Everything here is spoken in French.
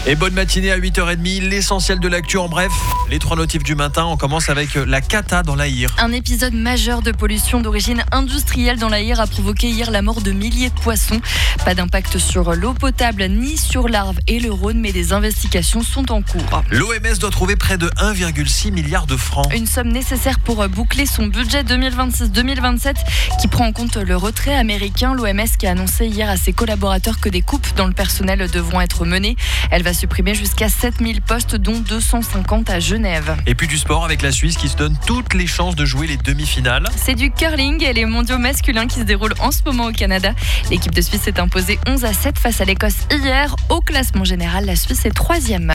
Et bonne matinée à 8h30, l'essentiel de l'actu en bref. Les 3 notifs du matin, on commence avec la cata dans l'Aïr. Un épisode majeur de pollution d'origine industrielle dans l'Aïr a provoqué hier la mort de milliers de poissons. Pas d'impact sur l'eau potable ni sur l'Arve et le Rhône, mais des investigations sont en cours. L'OMS doit trouver près de 1,6 milliard de francs. Une somme nécessaire pour boucler son budget 2026-2027 qui prend en compte le retrait américain. L'OMS qui a annoncé hier à ses collaborateurs que des coupes dans le personnel devront être menées. Elle va supprimer jusqu'à 7000 postes, dont 250 à Genève. Et puis du sport avec la Suisse qui se donne toutes les chances de jouer les demi-finales. C'est du curling et les mondiaux masculins qui se déroulent en ce moment au Canada. L'équipe de Suisse s'est imposée 11-7 face à l'Écosse hier. Au classement général, la Suisse est 3e.